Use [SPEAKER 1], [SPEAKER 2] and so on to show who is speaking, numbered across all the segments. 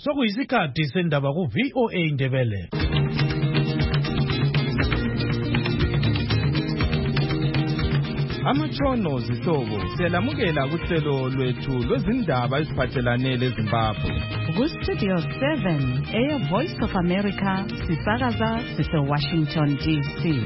[SPEAKER 1] Sokuyisikhathi sendaba ku VOA Indebele.
[SPEAKER 2] Amatshono zihlobo siyalamukela kuhlelo lwethu lwezindaba eziphathelane leZimbabwe.
[SPEAKER 3] Ku-Studio 7 Voice of America sisakaza sise-Washington DC.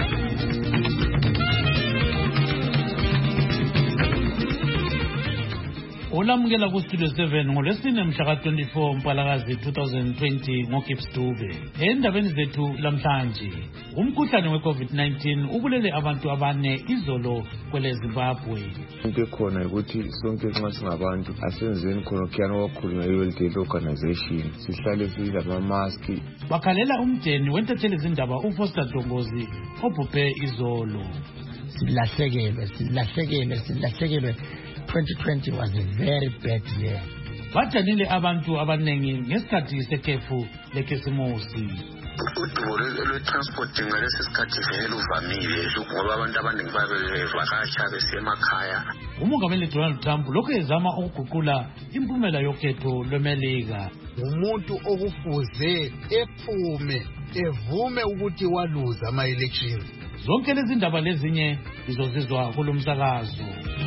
[SPEAKER 1] Olamukela ku-Studio 7 ngolwesine mhla ka-24 Mpalakazi 2020 ngoGibbs Dube. Endabeni zethu lamhlanje, umkhuhlane we-COVID-19 ubulele abantu abane izolo kwele Zimbabwe.
[SPEAKER 4] Into ekhona ukuthi sonke nxa singabantu asenzeni khona kuyana wakhulunywa i-World Health Organization, sihlale silama-maski.
[SPEAKER 1] Bakhalela umdeni wentatheli zindaba uFoster Dongozi obhubhe izolo.
[SPEAKER 5] Silahlekelwe. 2020 was a very bad year.
[SPEAKER 1] Bajanile abantu abanengi ngesikhathi sekhefu lekhisimusi.
[SPEAKER 6] Udubo lwe-transport ngalesi sikhathi vele uvamile ngoba abantu abaningi babevakasha besemakhaya.
[SPEAKER 1] Umongameli Donald Trump lokhu ezama ukuguqula impumela yokhetho lweMelika.
[SPEAKER 7] Umuntu okufuze ephume evume ukuthi waluza ama-elections.
[SPEAKER 1] Zonke lezi ndaba lezinye izozizwa kulomsakazo.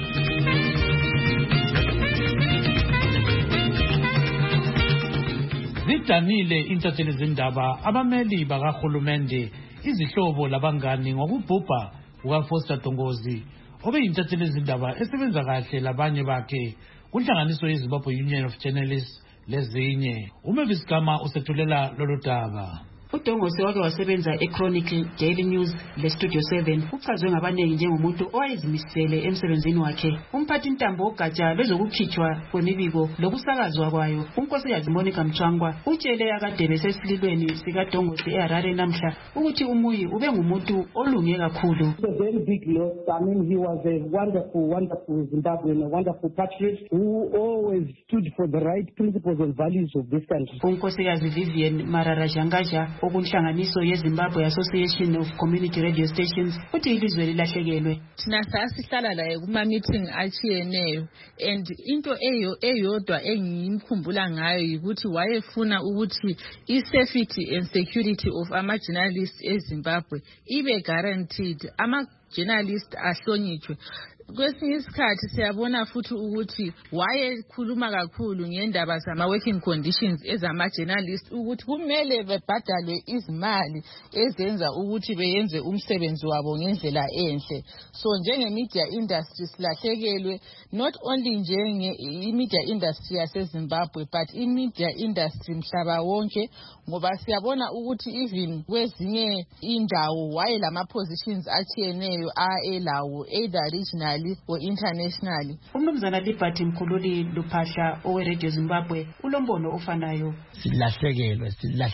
[SPEAKER 1] Zidanile intatheli zindaba abameli bakahulumende izihlobo labangani ngokubhubha kukaFoster Dongozi obeyintatheli zindaba esebenza kahle labanye bakhe kunhlanganiso yeZimbabwe Union of Journalists lezinye. Umavis Gama usethulela lolu daba.
[SPEAKER 8] UDongozi wake wasebenza eChronicle Daily News leStudio 7 uchazwe ngabanengi njengomuntu owayezimisele emsebenzini wakhe. Umphathi ntambo ogatsha lwezokukhitshwa kwemibiko lokusakazwa kwayo unkosikazi Monica Mchangwa utshele akade besesililweni sikaDongozi eHarare namhla ukuthi umuyi ube ngumuntu olunge kakhulu.
[SPEAKER 9] A very big loss. I mean, he was a wonderful Zimbabwean, a wonderful patriot who always stood for the right principles and values of this country.
[SPEAKER 8] Unkosikazi Vivian Mararajangaja okunhlanganiso yeZimbabwe Association of Community Radio Stations uthi ilizwe lilahlekelwe.
[SPEAKER 10] Thina sasihlala la kuma meeting achiyeneyo and into eyodwa engimkhumbula ngayo ukuthi wayefuna ukuthi i-safety and security of ama-journalists eZimbabwe ibe guaranteed, ama-journalists ahlonitshwe. Kwesinye isikhathi siyabona futhi ukuthi wayekhuluma kakhulu ngendaba zama-working conditions ezama-journalists ukuthi kumele bebhadalwe izimali ezenza ukuthi beyenze umsebenzi wabo ngendlela enhle. So njenge-media industry silahlekelwe, not only njenge-media industry yaseZimbabwe but i-media industry mhlaba wonke, ngoba siyabona ukuthi even kwezinye indawo wayelama-positions achiyeneyo elawo either regional or internationally.
[SPEAKER 8] Umnumzana Liberty Mkhululi Luphahla oweRadio Zimbabwe ulombono ofanayo.
[SPEAKER 5] Silahlekelwe.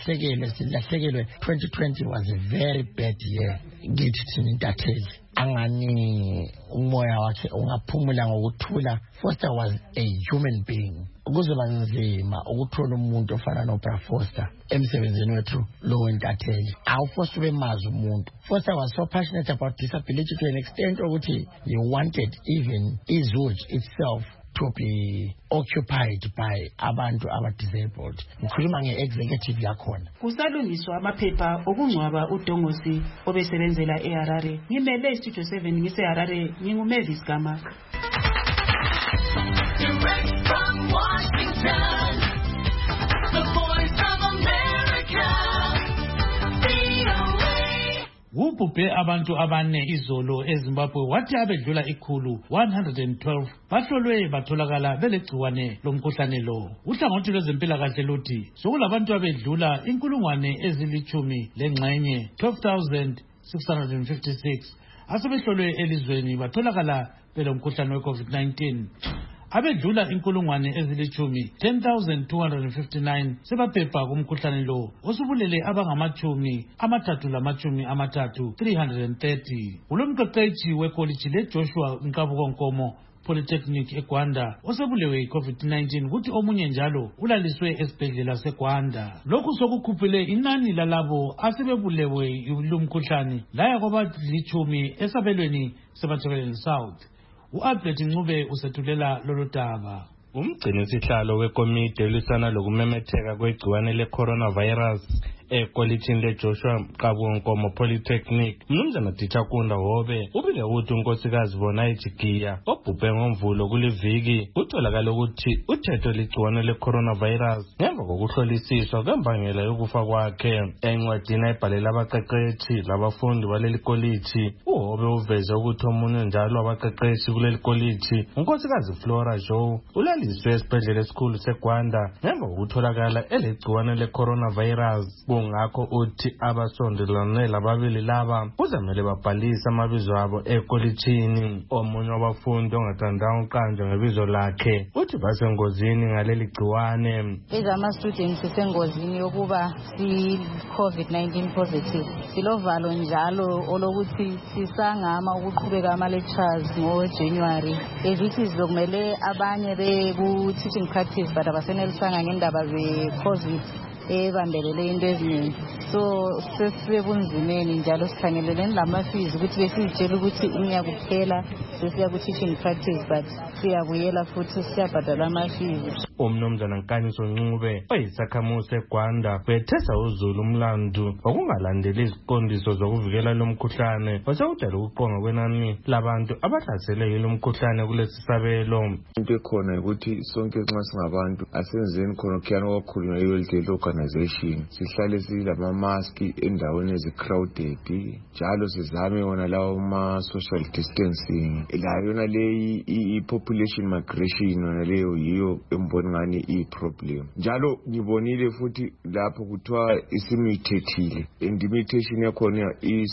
[SPEAKER 5] 2020 was a very bad year. Ngithi thina intatheli angani umoya wakhe ungaphumula ngokuthula. Foster was a human being. Kuzoba nzima ukuthola umuntu ofana noBra Foster emsebenzini wethu lo wentatheli. Awufoster bemazi umuntu. Foster was so passionate about disability to an extent ukuthi he wanted even iZulu itself to be occupied by abantu aba-disabled. Ngikhuluma nge-executive yakhona.
[SPEAKER 8] Kusalungiswa amaphepha okungcwaba uDongozi obesebenzela eHarare. Ngimele iStudio 7 ngiseHarare, nginguMavis Gama.
[SPEAKER 11] Direct from Washington, the Voice of America, VOA.
[SPEAKER 1] Ubhubhe abantu abane izolo eZimbabwe wathi abedlula 112 bahlolwe batholakala belegciwane lomkhuhlane lo. Uhlangothi lwezempilakahle luthi sokulabantu abedlula 10,000 lengxenye 12,656 asebehlolwe elizweni batholakala belomkhuhlane we-COVID-19. Abedlula 10,259 sebaphepha kumkhuhlane lo osubulele abangama-330 330. Ulomqeqeshi wekoliji leJoshua Nkabukonkomo Polytechnic eGwanda osebulewe i-COVID-19 ukuthi omunye njalo ulaliswe esibhedlela seGwanda. Lokhu sokukhuphile inani lalabo asebebulewe yilomkhuhlane laya kwaba-10 esabelweni seMatabeleland South. U-Albert Ncube usethulela lolu daba.
[SPEAKER 12] Umgcinisihlalo wekomiti elisana lokumemetheka kwegciwane le-coronavirus ekolitshini leJoshua Kabonkomo Polytechnic, Mnumzana Tichakunda Hobe ubike ukuthi unkosikazi Bonai Chigiya obhubhe ngomvulo kuliviki utholakala ukuthi uthetho ligciwane le-coronavirus ngemva kokuhlolisiswa kwembangela yokufa kwakhe. Encwadini ayibhalela abaqeqeshi labafundi baleli kolithi, uHobe uveze ukuthi omunye njalo abaqeqeshi kuleli kolithi, unkosikazi Flora Joe, ulaliswe esibhedlela esikhulu seGwanda ngemva kokutholakala elegciwane le-coronavirus. Kungakho uthi abasondelane lababili laba kuzamele babhalise amabizo abo ekolitshini. Omunye wabafundi ongathandanga uqanjwa ngebizo lakhe uthi basengozini ngaleli gciwane.
[SPEAKER 13] Ama-students sisengozini yokuba si-COVID-19 positive. Silovalo njalo olokuthi sisangama ukuqhubeka ama-lectures ngo-January. Ezithi sizokumele abanye beku-teaching practice but abasenelisanga ngendaba ze-COVID ebambelele into eziningi. So sesibunzimeni njalo sikhangeleleni lama-fees ukuthi besizitshela ukuthi unyaka kuphela sesiya ku-teaching practice but siyabuyela futhi siyabhadala ama-fees.
[SPEAKER 12] Umnumzana Nkanyiso Ncube oyisakhamuzi eGwanda wethesa uzulu umlandu wokungalandeli iziqondiso zokuvikela lo mkhuhlane osewudala ukuqonga kwenani labantu abahlasele yilo mkhuhlane kulesi sabelo.
[SPEAKER 4] Into ekhona ukuthi sonke nxa singabantu asenzeni khona khiyana wakhulunywa i-World Health Organization sihlale silama-maski endaweni ezi-crowded njalo sizame wona lawo ma-social distancing. La yona leyi i-population migration yona leyo yiyo embona ngani i-problem. Njalo ngibonile futhi lapho kuthiwa isimutathile and mutation yakhona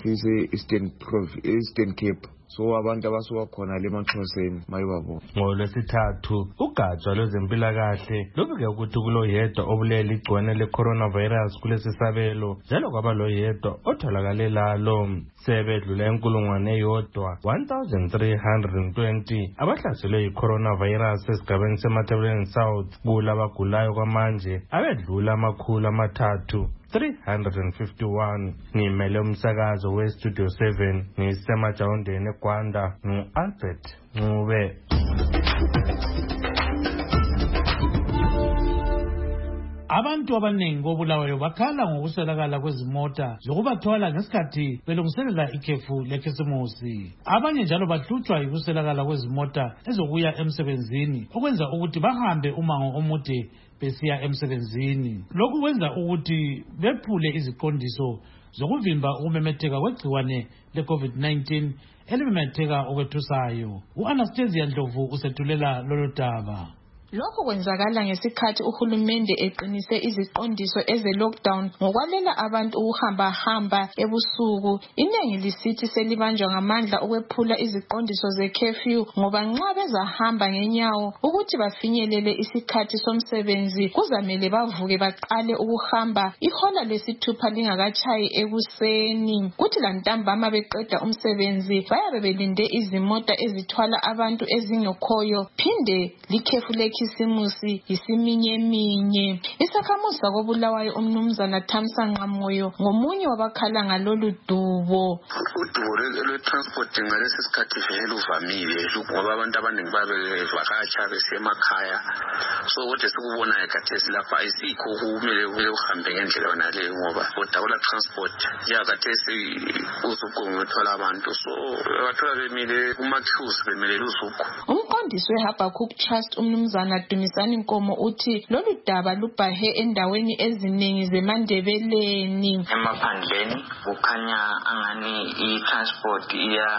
[SPEAKER 4] Eastern Cape. So abantu abasuka khona le Maxhoseni mayibabo.
[SPEAKER 12] NgoLwesithathu ugatsha lwezempilakahle lubike ukuthi kuloyedwa obulele igciwane le-coronavirus kulesi sabelo njalo kwaba loyedwa otholakale lalo. Sebedlula inkulungwane eyodwa 1320 abahlaselwe yi-coronavirus esigabeni seMatabeleland South. Kulabagulayo kwamanje abedlula 351. Ngimele umsakazo weStudio 7 ngisemajawundeni eGwanda ngu-Albert Ncube.
[SPEAKER 1] Abantu abaningi kobulawayo bakhala ngokuswelakala kwezimota zokubathwala ngesikhathi belungiselela ikhefu lekhisimusi. Abanye njalo bahlutshwa yikuswelakala kwezimota ezokuya emsebenzini okwenza ukuthi bahambe umango omude besiya emsebenzini. Lokhu kwenza ukuthi bephule iziqondiso zokuvimba ukumemetheka kwegciwane le-COVID-19 elimemetheka okwethusayo. U-Anastasia Ndlovu usethulela lolo daba.
[SPEAKER 10] Lokhu kwenzakala ngesikhathi uhulumende eqinise iziqondiso eze-lockdown ngokwalela abantu ukuhamba ebusuku. Iningi lisithi selibanjwa ngamandla ukwephula iziqondiso ze-curfew ngoba nxa bezahamba ngenyawo ukuthi bafinyelele isikhathi somsebenzi kuzamele bavuke baqale ukuhamba ihola lesithupha lingakatshayi ekuseni. Kuthi lantambama beqeda umsebenzi bayabe belinde izimota ezithwala abantu ezingekhoyo phinde likhefu lekhisimusi yisiminyeminye. Isakhamuzi sakobulawayo umnumzana Thamsanqa Moyo ngomunye wabakhala ngalolu dubo.
[SPEAKER 6] Udubo lwe-transport ngalesi sikhathi vele uvamile ngoba abantu abaningi babevakatsha besemakhaya. So kodwa sikubonayo khathesi lapha ayisikho kumele uhambe ngendlela yona leyo ngoba udabula transport yakhathesi uzuqonga uthwala abantu so bathola bemile kuma-queues bemelele uzuqo.
[SPEAKER 10] Umqondisi weHabakkuk Trust umnumzana Dumisani Nkomo uthi lolu daba lubhahe endaweni eziningi zeMandebeleni.
[SPEAKER 14] Emaphandleni kukhanya angani i-transport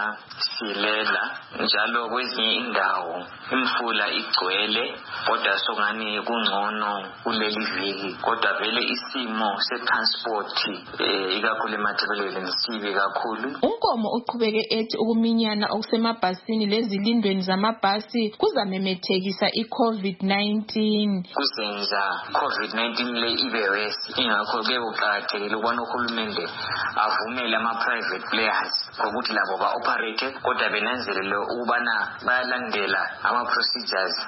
[SPEAKER 14] iyasilela njalo kwezinye indawo imfula igcwele kodwa songani kungcono kuleli viki kodwa vele isimo se-transport ikakhulu eMatabeleland sibi kakhulu.
[SPEAKER 10] Unkomo uqhubeke ethi ukuminyana okusemabhasini lezilindweni zamabhasi kuzamemethekisa i-COVID-19.
[SPEAKER 14] Kuzenza COVID-19 le ibe worse. Ingakho-ke kuqakathekile ukubona uhulumende avumele ama-private players ngokuthi labo ba-operate kodwa benanzelele ukubana bayalandela ama-procedures okuthi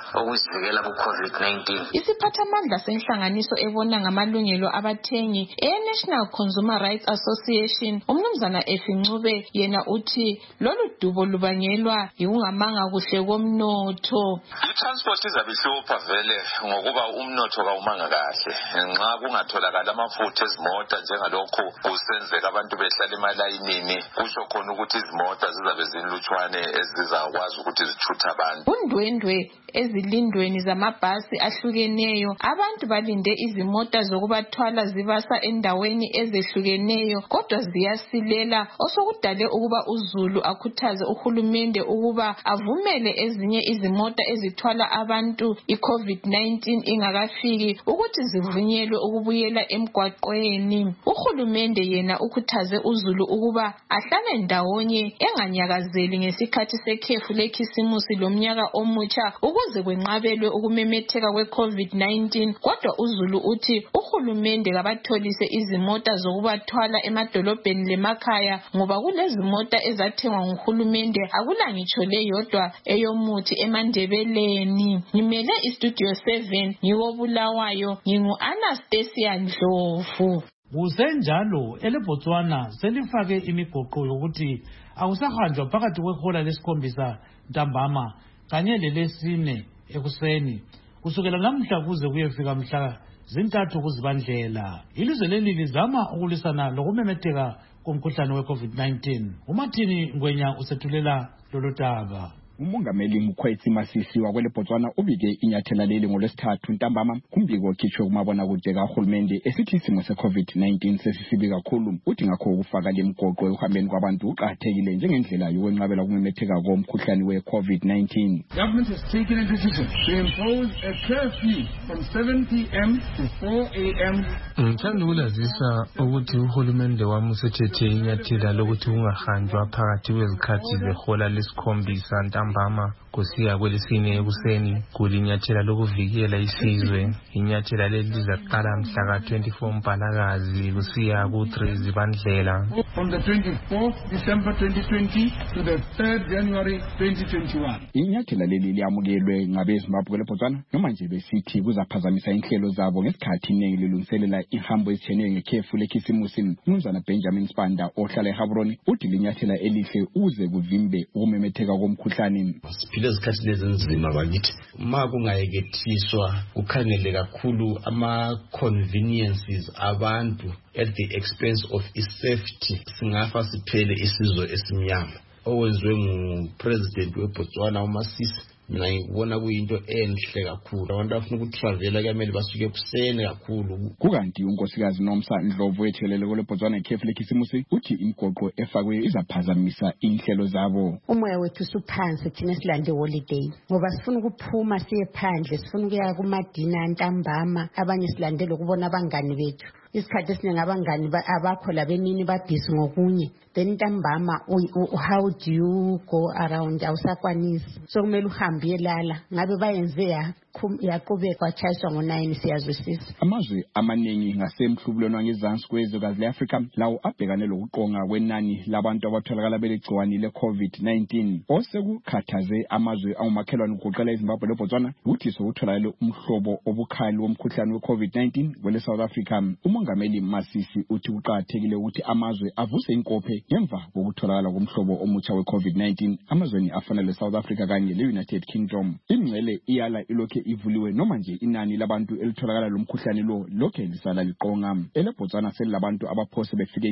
[SPEAKER 6] ukuzivikela ku-COVID-19.
[SPEAKER 10] Isiphathamandla senhlanganiso ebona ngamalungelo abathengi e-National Consumer Rights Association, umnumzana Efincube, yena uthi lolu dubo lubangelwa yikungamanga kuhle komnotho.
[SPEAKER 15] I-transport izabe ihlupha vele ngokuba umnotho kawumanga kahle. Nxa kungatholakala amafutha ezimota njengalokhu kusenzeka abantu behlala emalayinini, kusho khona ukuthi izimota zizabe zinlutshwane ezizakwazi ukuthi zithuthe abantu.
[SPEAKER 10] Undwendwe ezilindweni zamabhasi ahlukeneyo, abantu balinde izimota zokubathwala zibasa endaweni ezehlukeneyo, kodwa ziyasilela, osokudale ukuba uZulu akhuthaze uhulumende ukuba avumele ezinye izimota ezithwala abantu i-COVID-19 ingakafiki ukuthi zivunyelwe ukubuyela emgwaqweni. Uhulumende yena ukhuthaze uZulu ukuba ahlale ndawonye enganyakazeli ngesikhathi sekhefu lekhisimusi lomnyaka omutsha ukuze kwenqabelwe ukumemetheka kwe-COVID-19, kodwa uZulu uthi uhulumende kabatholise izimota zokubathwala emadolobheni lemakhaya ngoba kulezimota ezathengwa nguhulumende, akula ngitsho leyodwa eyomuthi eMandebeleni. Ngimele iStudio 7 ngiwobulawayo, ngingu-Anastasia Ndlovu.
[SPEAKER 1] Kusenjalo eleBotswana selifake imigoqo yokuthi akusahanjwa phakathi kwehola lesikhombisa ntambama kanye lelesine ekuseni kusukela namhla kuze kuyefika mhla zintathu kuZibandlela. Ilizwe leli lizama ukulwisana lokumemetheka komkhuhlane we-COVID-19. uMartin Ngwenya usethulela lolu daba.
[SPEAKER 16] Umongameli Mkhwetsi Masisi wakweleBotswana ubike inyathela leli ngolwesithathu ntambama kumbiko okhitshwe kumabonakude kahulumende esithi isimo se-COVID-19 sesisibi kakhulu. Uthi ngakho ukufaka le mgoqo ekuhambeni kwabantu uqakathekile njengendlela yokwenqabela ukumemetheka komkhuhlane we-COVID-19.
[SPEAKER 17] Government has taken a decision to impose a curfew from 7 p.m. to 4 a.m.
[SPEAKER 12] Ngithanda ukulazisa ukuthi uhulumende wami usethethe inyathela lokuthi kungahanjwa phakathi kwezikhathi zehola lesikhombisa ntambama kusiya kwelesine ekuseni. Kulinyathela lokuvikela isizwe. Inyathela leli lizaqala mhla ka-24 Mpalakazi kusiya ku-3 Zibandlela.
[SPEAKER 17] From the 24th December 2020 to the 3rd January 2021.
[SPEAKER 16] Inyathela leli liyamukelwe ngabeZimbabwe leBotswana noma nje besithi kuzaphazamisa inhlelo zabo ngesikhathi iningi lilungiselela ihambo ezitshiyeneyo ngekhefu lekhisimusi. Umnumzana Benjamin Spanda ohlala eHabroni uthi linyathela elihle uze kuvimbe ukumemetheka komkhuhlane.
[SPEAKER 18] Siphile izikhathi lezi nzima bakithi, ma kungayekethiswa kukhangele kakhulu ama-conveniences abantu at the expense of safety, singafa siphele isizwe esimnyama. Owenziwe ngupresident weBotswana uMasisi, mina ngibona kuyinto enhle kakhulu. Abantu afuna ukutravela kumele basuke ekuseni kakhulu.
[SPEAKER 16] Kukanti unkosikazi Nomsa Ndlovu ethelele kweBotswana ikhefu lekhisimusi uthi imigoqo efakwe izaphazamisa inhlelo zabo.
[SPEAKER 19] Umoya wethu suphansi thina silande holiday ngoba sifuna ukuphuma siye phandle, sifuna ukuya kumadina ntambama, abanye silandele ukubona abangani bethu. Isikhathi esiningi abangani abakho labemini babhizi ngokunye, then ntambama how do you go around, awusakwanisi, so kumele uhambe yelala. Ngabe bayenze yaqhubeka kwachayiswa ngo-9 siyazwisisa.
[SPEAKER 16] Amazwe amaningi ngasemhlubulweni wangezansi kwezwekazi le-Afrika lawo abhekane lokuqonga kwenani labantu abatholakala belegciwane le-COVID-19 osekukhathaze amazwe angumakhelwane ukugoqela iZimbabwe leBotswana ukuthi sokutholakale umhlobo obukhali womkhuhlane we-COVID-19 kwele-South Africa. Umongameli Masisi uthi kuqakathekile ukuthi amazwe avuse inkophe ngemva kokutholakala komhlobo omutsha we-COVID-19 amazweni afana le-South Africa kanye le-United Kingdom. Ingcele iyala ilokhe ivuliwe noma nje inani labantu elitholakala lomkhuhlane lo lokhe lisala liqonga. EleBotswana selilabantu abaphose befike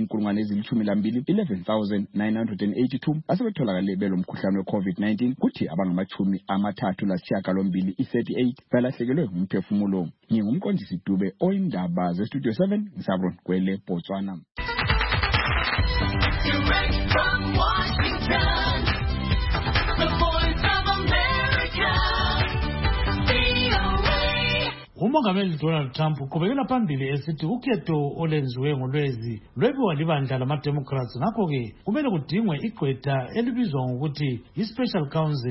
[SPEAKER 16] 11,982 asebetholakale belomkhuhlane we-COVID-19 kuthi abangama-38 i-38 balahlekelwe ngumphefumulo. Ngingumqondisi Dube oyindaba zeStudio 7 ngisabron kweleBotswana.
[SPEAKER 11] Direct from Washington, the voice of America, VOA.
[SPEAKER 1] Umongameli Donald Trump uqhubekela phambili esithi ukhetho olenziwe ngolwezi lwebiwa libandla lama-Democrats, ngakho-ke kumele kudingwe igqwetha elibizwa ngokuthi i-Special Counsel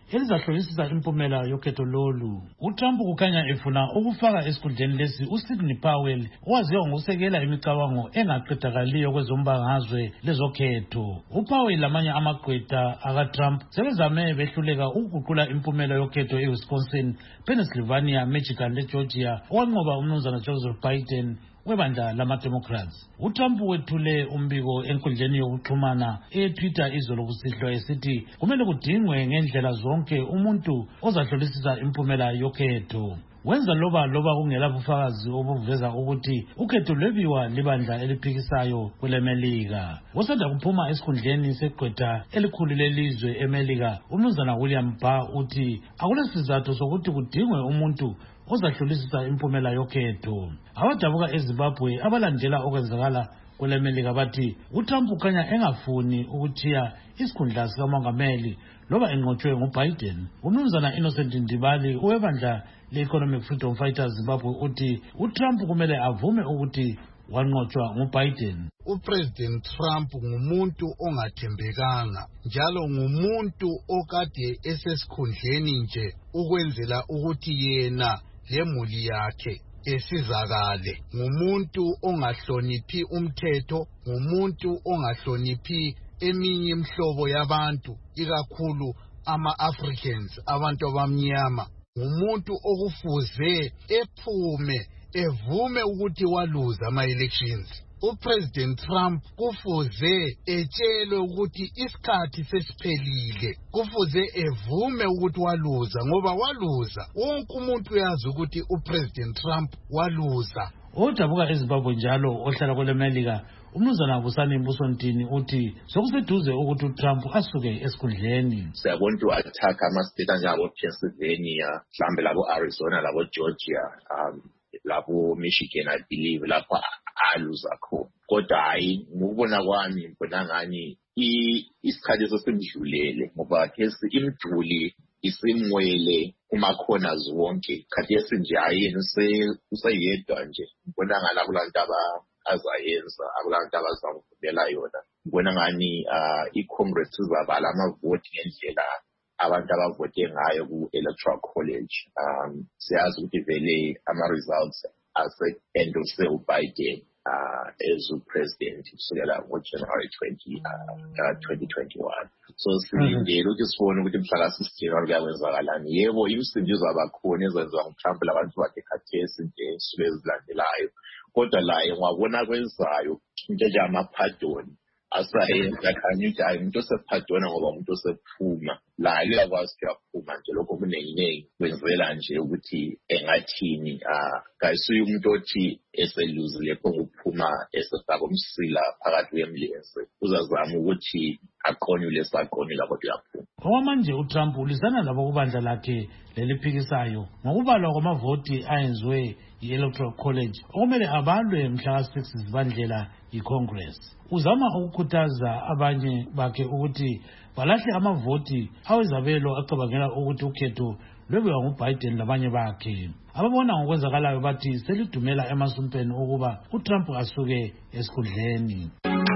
[SPEAKER 1] elizahlolisisa impumela yokhetho lolu. uTrump kukhanya efuna ukufaka esikhundleni lesi uSidney Powell owaziwa ngokusekela imicabango engaqedakaliyo kwezombangazwe lezokhetho. uPowell lamanye amagqwetha akaTrump sebezame behluleka ukuguqula impumela yokhetho eWisconsin, Pennsylvania, Michigan leGeorgia owanqoba umnumzana Joseph Biden webandla lama-Democrats. uTrump wethule umbiko enkundleni yokuxhumana eTwitter izolo kusihlwa esithi kumele kudingwe ngendlela zonke umuntu ozahlolisisa impumela yokhetho. Wenza loba kungela bufakazi obuveza ukuthi ukhetho lwebiwa libandla eliphikisayo kwelemelika. Wasanda kuphuma esikhundleni segqwetha elikhulu lelizwe emelika, umnumzana William Barr uthi akulesizathu sokuthi kudingwe umuntu ozahlolisisa impumela yokhetho. Abadabuka eZimbabwe abalandela okwenzakala kwelemelika bathi uTrump ukhanya engafuni ukuthiya isikhundla sikamongameli loba enqotshwe nguBiden. umnumzana Innocent Ndibali owebandla le-Economic Freedom Fighters Zimbabwe uthi uTrump kumele avume ukuthi wanqotshwa nguBiden.
[SPEAKER 7] uPresident Trump ngumuntu ongathembekanga njalo ngumuntu okade esesikhundleni nje ukwenzela ukuthi yena lemuli yakhe esizakale. Ngumuntu ongahloniphi umthetho, ngumuntu ongahloniphi eminye imhlobo yabantu, ikakhulu ama-Africans, abantu abamnyama. Ngumuntu okufuze ephume evume ukuthi waluza ama-elections. uPresident Trump kufuze etshelwe ukuthi isikhathi sesiphelile, kufuze evume ukuthi waluza ngoba waluza. Wonke umuntu uyazi ukuthi uPresident Trump waluza.
[SPEAKER 1] Odabuka eZimbabwe njalo ohlala kwelemelika umnumzana Busani Mbusontini uthi sokuseduze ukuthi uTrump asuke esikhundleni.
[SPEAKER 20] Siyabona ukuthi u-attack ama-state anjengabo Pennsylvania, mhlambe labo Arizona, labo Georgia, labo Michigan, I believe lapho aluza khona. Kodwa hayi ngokubona kwami ngibona ngani isikhathi sesimdlulele ngoba kesi imduli isimwele kumakhona zonke. Khathesi nje ayena useyedwa nje. Ngibona ngala kulantu azayenza, akulantu abazamvumela yona. Ngibona ngani i-Congress izabala amavoti ngendlela abantu abavote ngayo ku-Electoral College. Siyazi ukuthi vele ama-results ase-endorse uBiden as upresident kusukela ngoJanuary 2021. So silindele ukuthi sibone ukuthi mhla ka-16 kuyawenzakalani. Yebo, imisindo izaba khona ezenziwa nguTrump labantu bakhe khathesi nje suke ezilandelayo. Kodwa laye ngwabona kwenzayo into njengama-pardon asayenza khanye ukuthi hayi umuntu osephadona ngoba umuntu osephuma laye uyakwazi ukuthi uyaphuma nje. Lokho kuneningi kwenzela nje ukuthi engathini kayisuye umuntu othi eseluzile ngokuphuma esefaka umsila phakathi kwemlenze uzazama ukuthi aqonyule esaqonyula kodwa uyaphuma.
[SPEAKER 1] Okwamanje uTrump ulizana labo kubandla lakhe leliphikisayo ngokubalwa kwamavoti ayenziwe yi-Electoral College okumele abalwe mhla ka-6 zibandlela yi-Congress. Uzama ukukhuthaza abanye bakhe ukuthi balahle amavoti awezabelo acabangela ukuthi ukhetho lwebiwa nguBiden labanye bakhe. Ababona ngokwenzakalayo bathi selidumela emasumpeni ukuba uTrump asuke esikhundleni.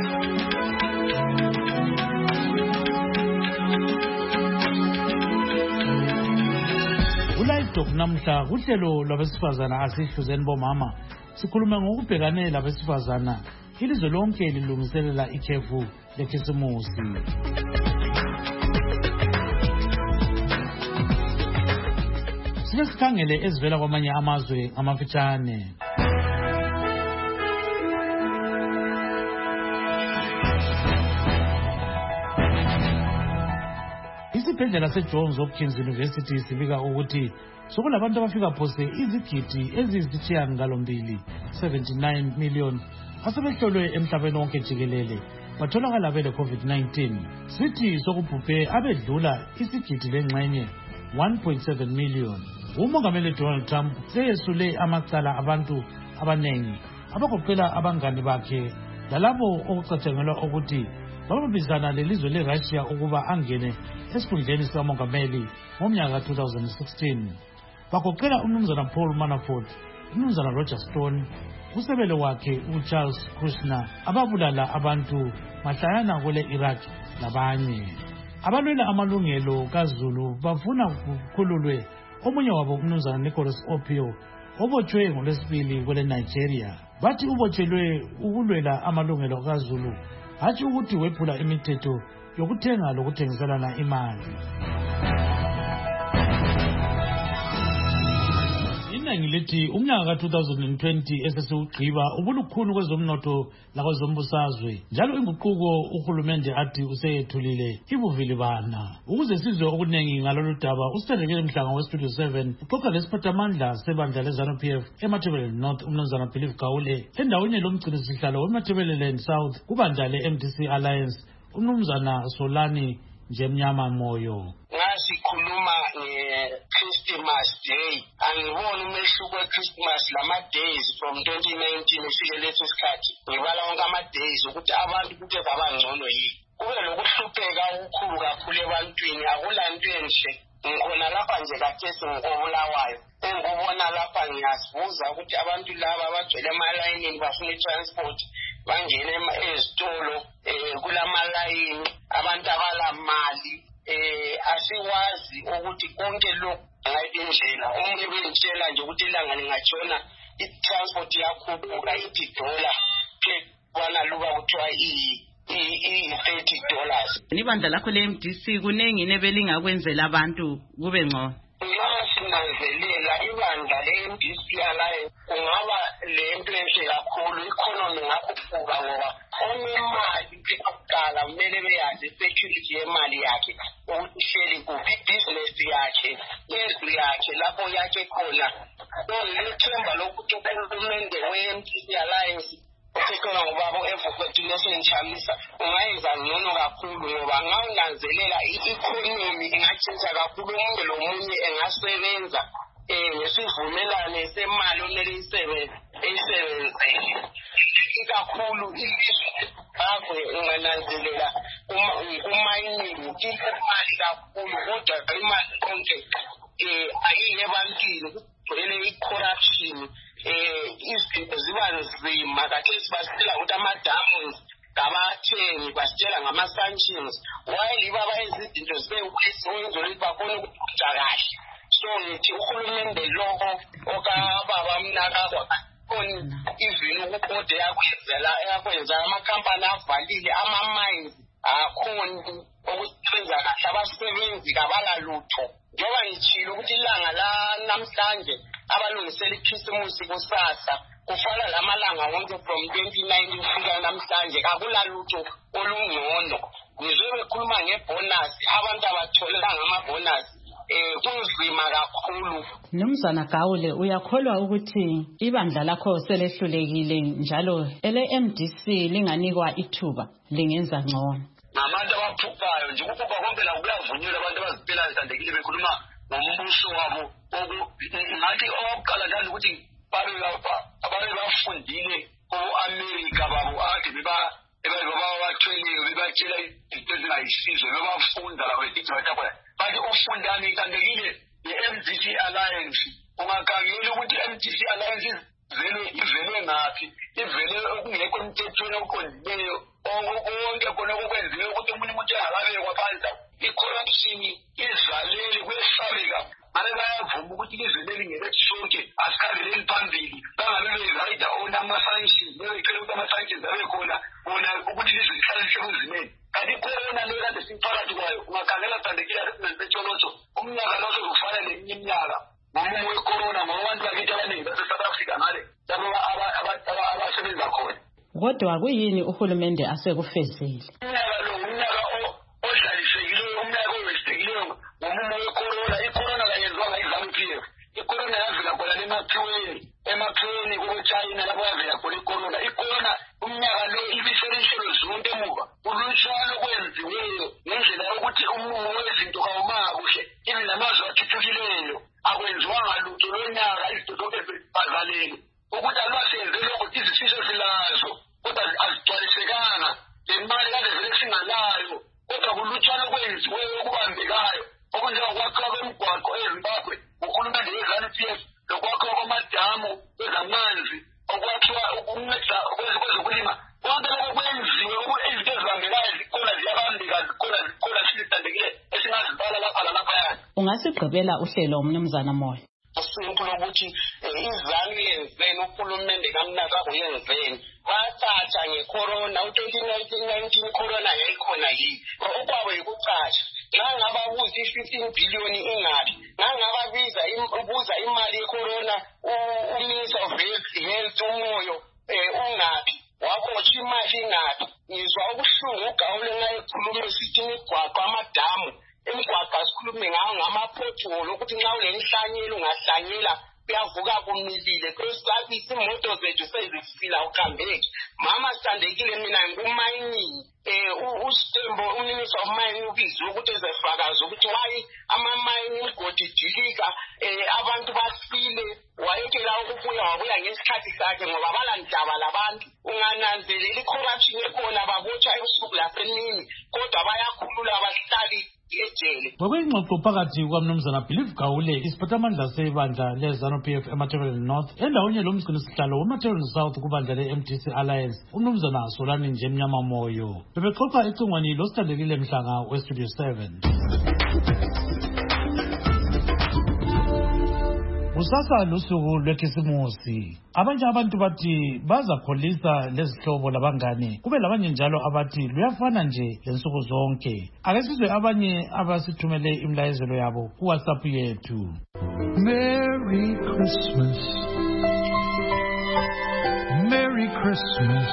[SPEAKER 1] uLivestock namhla kuhlelo lwabesifazana asihluzeni bomama sikhuluma ngokubhekane labesifazana ilizwe lonke lilungiselela ikhefu lekhisimusi. Sike sikhangele ezivela kwamanye amazwe amafitshane. Isibhedlela seJohns Hopkins University sibika ukuthi sokulabantu abafika phose izigidi eziyisithiyagalombili 79 million asebehlolwe emhlabeni wonke jikelele batholakala bele COVID-19. Sithi sokubhubhe abedlula isigidi lengxenye 1.7 million. Umongameli Donald Trump seyesule amacala abantu abanengi abagoqela abangani bakhe lalabo okucatshangelwa ukuthi babambisana lelizwe leRussia ukuba angene esikhundleni sikamongameli ngomnyaka 2016. Bagoqela umnumzana Paul Manafort, umnumzana Roger Stone, usebele wakhe uCharles Kushner ababulala abantu mahlayana kule Iraq labanye. abalwela amalungelo kaZulu bafuna kukhululwe omunye wabo umnumzana Nicholas Opio obotshwe ngolwesibili kwele Nigeria. Bathi ubotshelwe ukulwela amalungelo kaZulu, hatshi ukuthi wephula imithetho yokuthenga lokuthengiselana imali. Inengi lithi umnyaka ka-2020 esesiwugqiba ubulukhuni kwezomnotho lakwezombusazwe, njalo inguquko uhulumende athi useyethulile ibuvilibana. Ukuze sizwe okuningi ngalolu daba, usithandekile Mhlanga weStudio 7 uxoxa lesiphathamandla sebandla leZANU-PF eMatabeleland North umnumzana Philip Gawule, endaweni lomgcinisihlalo weMatabeleland South kubandla le-MDC Alliance umnumzana Solani Njemnyama Moyo.
[SPEAKER 21] Ngasikhuluma Christmas Day, angiboni umehluko Christmas lama days from 2019 ufike leso sikhathi. Ngibala wonke ama days ukuthi abantu kuthe kwabangcono yini. Kube lokuhlupheka okukhulu kakhulu ebantwini, akulanto enhle. Ngikhona lapha nje kathesi ngikobulawayo. Engibona lapha ngiyasibuza ukuthi abantu laba abagcwele emalayinini bafuna transport bangene ezitolo kulama layini, abantu abalamali. Asiwazi ukuthi konke lokhu ngayindlela omunye bengitshela nje ukuthi ilanga lingatshona i-transport yakhuphuka $80 kwana luka kuthiwa $30.
[SPEAKER 3] Ibandla lakho le-MDC kunengi nebelingakwenzela abantu kube ngcono.
[SPEAKER 21] Sinanzelela ibandla le-MDC Alliance kungaba lento enhle kakhulu, economy ngakhuphuka ngoba onemali kuqala kumele beyazi security yemali yakhe ukuthi ihleli kuphi, business yakhe, indlu yakhe lapho yakhe khona. Ngilethemba lokuthi uhulumende we-MDC Alliance usekhona ngobaba evukwethu lesenjamisa ungayenza ngcono kakhulu ngoba ngawunanzelela i-economy ingatshintsha kakhulu, umuntu lomunye engasebenza ngesivumelane semali omele eyisebenzele ikakhulu Zimbabwe. Ungananzelela kumayiningi imali kakhulu kodwa imali konke ayiye ebantwini, kugcwele i-corruption. Izinto ziba nzima kakhesi basitshela ukuthi amadamu ngabathengi, basitshela ngama-sanctions while ibaba izinto zibe-west ukuthi bakhona ukuphatha kahle. So ngithi uhulumende lokho okababa mnakakwa even ukukode yakwenza amakhampani avalile, ama-mines akhoni ukusebenza kahle, abasebenzi kabalalutho. Njengoba ngitshilo ukuthi ilanga lanamhlanje abalungisela ikhisimusi kusasa kufana lamalanga wonke from 2019 kufika namhlanje kakulalutho olungcono. Ngizwe bekhuluma ngebonus, abantu abatholela ngama-bonus kunzima kakhulu.
[SPEAKER 3] Mnumzana Gawule, uyakholwa ukuthi ibandla lakho selehlulekile njalo ele-MDC linganikwa ithuba lingenza ngcono?
[SPEAKER 21] Ngabantu abaphukayo nje ukuba konke la kuyavunyelwa abantu abaziphelayo sandekile bekhuluma ngombuso wabo. Ngathi okokuqala njalo ukuthi babe bafundile ko-America babo ade babathweleyo bebatshela izinto ezingayisizo bebafunda lawo ethi bathakwa. Bathi ufundani sandekile ye-MDC Alliance. Ungakhangela ukuthi i-MDC Alliance ivele ngaphi, ivele okungekho emthethweni oqondileyo onke khona okwenziwe ukuthi umuntu umuntu engakabekwa phansi. I-corruption izaleli kwesabeka ngabe bayavuma ukuthi ilizwe leli ngelethu sonke asikhambeleli phambili, bangabe berayida ona ama-sanctions bebecela ukuthi ama-sanctions abe khona bona ukuthi ilizwe lihlalishe kuzimeni. Kanti ikhona le kade siphakathi kwayo ungakhangela sandekile betsholotsho umnyaka loso kufana neminye iminyaka ngomumo we-corona ngoba abantu bakithi abaningi base-South Africa ngale labo abasebenza khona.
[SPEAKER 3] Kodwa kuyini uhulumende asekufezile?
[SPEAKER 21] Umnyaka lo umnyaka ohlalisekileyo, umnyaka owestekileyo ngomumo we-corona. I-corona kayenziwanga iZANU-PF. I-corona yavela khona emaphiweni kubo-China lapho yavela khona i-corona. I-corona umnyaka lo ibiselishelo zonke emuva. Ulutshwana okwenziweyo ngendlela yokuthi umumo wezinto kawumanga kuhle. Ibi namazwe athuthukileyo akwenziwanga lutho lonyaka, izinto zonke zibazalele. Ukuthi alubasenze lokho izifiso silazo kodwa azigcwalisekanga. Le mali kade vele singalayo kodwa kulutshwana okwenziweyo okubambekayo okunjengokwakhiwa kwemigwaqo eZimbabwe uhulumende we-ZANU-PF, lokwakhiwa kwamadamu ezamanzi, okwakhiwa ukunceda kwezokulima. Konke lokho kwenziwe izinto ezibambekayo zikhona, ziyabambeka, zikhona sisitandekile
[SPEAKER 8] wasigqibela uhlelo umnumzana Moyo.
[SPEAKER 21] Simple ukuthi izanu yenzeni uhulumende kaMnangagwa yenzeni bacatsha ngecorona u-2019 corona yayikhona yini okwabo yikucatsha ngangababuza i-15 billion ingabi ngangababiza ubuza imali yecorona uminister of health umoyo ungabi wabotsha imali ingabi ngizwa ubuhlungu ugawule ngayekhuluma esithi imigwaqo amadamu imigwaqo asikhulume ngawo ngama-pothole ukuthi nxa ulenhlanyelo ungahlanyela kuyavuka kumilile kwesikhathi imoto zethu sezifila ukhambeki mama sithandekile mina ngumayinini uStembo uminister of mining ubizwe ukuthi ezefakaza ukuthi wayi amamayini imigodi idilika abantu basile wayekela ukubuya wabuya ngesikhathi sakhe ngoba balandaba labantu ungananzelela i-corruption ekhona babotsha ebusuku lasemini kodwa bayakhulula abahlali ejele.
[SPEAKER 1] Ngokwengxoxo phakathi kukamnumzana Believe Gawule isiphathamandla sebandla le-ZANU-PF eMatabeleland North endawonye lomgcinisihlalo weMatabeleland South kubandla le-MDC Alliance umnumzana Solani Njemnyama Moyo bebexoxa ecingweni losithandekile Mhlanga weStudio 7. Kusasa lusuku lwekhisimusi abanye abantu bathi bazakholisa lezihlobo labangane kube labanye njalo abathi luyafana nje lensuku zonke. Ake sizwe abanye abasithumele imlayezelo yabo kuWhatsApp yethu.
[SPEAKER 2] Merry Christmas, Merry Christmas,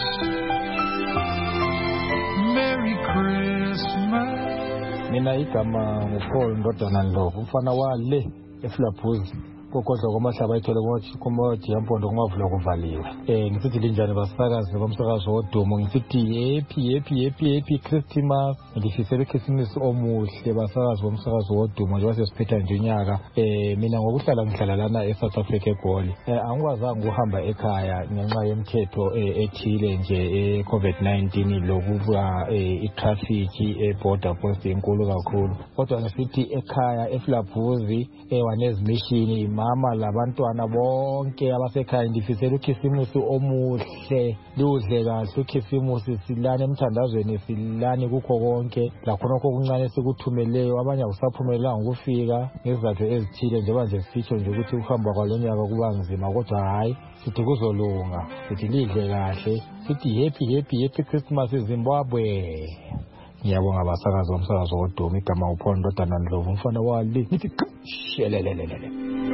[SPEAKER 2] Merry Christmas.
[SPEAKER 22] Mina igama nguPaul Ndodana Ndlovu umfana wale eFlaphuzi kokodla kwamahlaba ayithole kumodi yampondo kumavula kuvaliwe. Ngisithi linjani basakazi bomsakazo wodumo ngisithi happy Christmas ngifisela ikhisimusi omuhle basakazi bomsakazo wodumo nje basesiphetha nje unyaka. Mina ngokuhlala ngihlala lana eSouth Africa eGoli angikwazanga ukuhamba ekhaya ngenxa yemthetho ethile nje e-COVID-19 lokuba i-traffic e-border post enkulu kakhulu kodwa ngisithi ekhaya eFlaphuzi wanezimishini mama labantwana bonke abasekhaya ndifisela ukhisimusi omuhle ludle kahle ukhisimusi silane emthandazweni silane kukho konke lakhona okuncane sikuthumeleyo abanye akusaphumelelanga ukufika ngezizathu ezithile njengoba nje sisitsho nje ukuthi ukuhamba kwalonyaka kuba nzima kodwa hayi sithi kuzolunga sithi lidle kahle sithi happy Christmas Zimbabwe. Ngiyabonga abasakazi bomsakazo wodumo igama uPaul Ndodana Ndlovu umfana wali nithi shelelelele.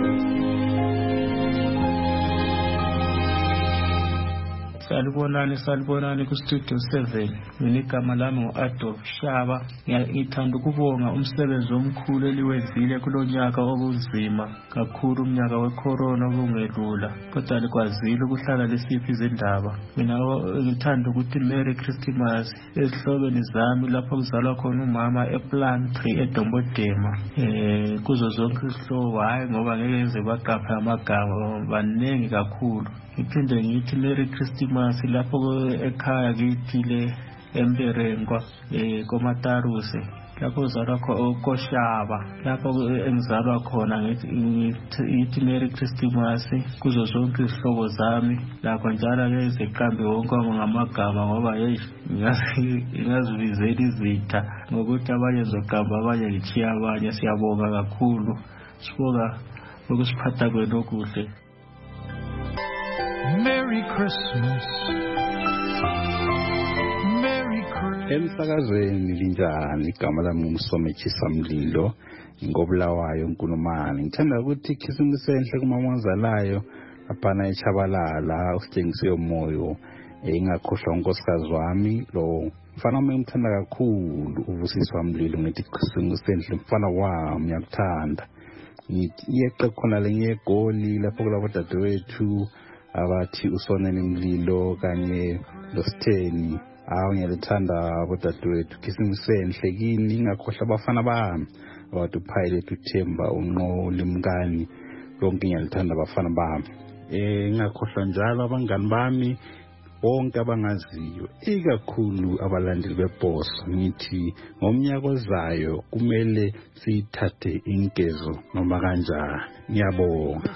[SPEAKER 23] Salibonani kuStudio 7 mina igama lami nguAdolf Shaba ngithanda ukubonga umsebenzi omkhulu eliwenzile kulonyaka obunzima kakhulu umnyaka wecorona obungelula kodwa likwazile ukuhlala lesiphi izindaba mina ngithanda ukuthi Merry Christmas ezihlobeni zami lapho kuzalwa khona umama ePlantry eDombodema kuzo zonke izihlobo hayi ngoba ngeke ngize baqapha amagama banengi kakhulu. Iphinde ngithi Merry Christmas lapho ekhaya kithi le Emberengwa koMataruse lapho uzalwa koShaba lapho engizalwa khona ngithi Merry Christmas kuzo zonke izihlobo zami lakho njalo ake ziqambe wonke ngamagama ngoba ngingazibizela izitha ngokuthi abanye zoqamba abanye ngichiya abanye siyabonga kakhulu sibonga ukusiphatha kwenu okuhle.
[SPEAKER 2] Merry Christmas, Merry Christmas.
[SPEAKER 24] Emsakazweni linjani igama lami ngumsomechisa mlilo ngobulawayo uNkulumane ngithanda ukuthi ikhisimusi enhle kumamazalayo aphana eChabalala usitshengise umoyo ingakhohlwa unkosikazi wami lo mfana wami ngimthanda kakhulu uvusiswa mlilo ngithi ikhisimusi enhle mfana wami ngiyakuthanda ngiyeqe khona lenye eGoli lapho kulabo dadewethu abathi usonene mlilo kanye loSitheni ngiyalithanda abodadewethu ikhisimusi enhle kini ingakhohlwa abafana bami abathi uPilot uThemba uNqoli Mngani lonke ngiyalithanda abafana bami ingakhohlwa njalo abangani bami bonke abangaziyo ikakhulu abalandeli bebhoso ngithi ngomnyaka ozayo kumele sithathe inkezo noma kanjani ngiyabonga.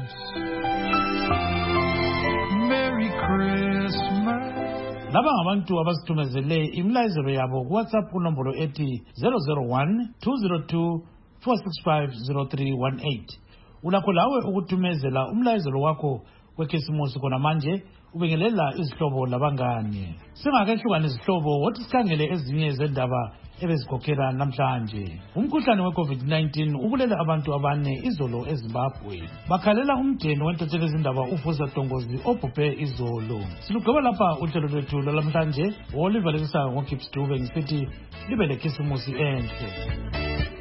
[SPEAKER 2] Merry Christmas.
[SPEAKER 1] Laba ngabantu abasithumezele imlayezelo yabo kuWhatsApp kunombolo ethi 001 202 4650318. Ulakho lawe ukuthumezela umlayezelo wakho wekhisimusi khona manje ubengelela izihlobo labangane. Singakehlukana izihlobo wothi sikhangele ezinye zendaba ebezikhokhela namhlanje. Umkhuhlane we-COVID-19 ubulele abantu abane izolo eZimbabwe. Bakhalela umdeni wentetshela izindaba uVusa Tongozi obhubhe izolo. Silugqiba lapha uhlelo lwethu lwalamhlanje. Oliver Lekisayo ngoKips Dube ngisithi libe lekhisimusi enhle.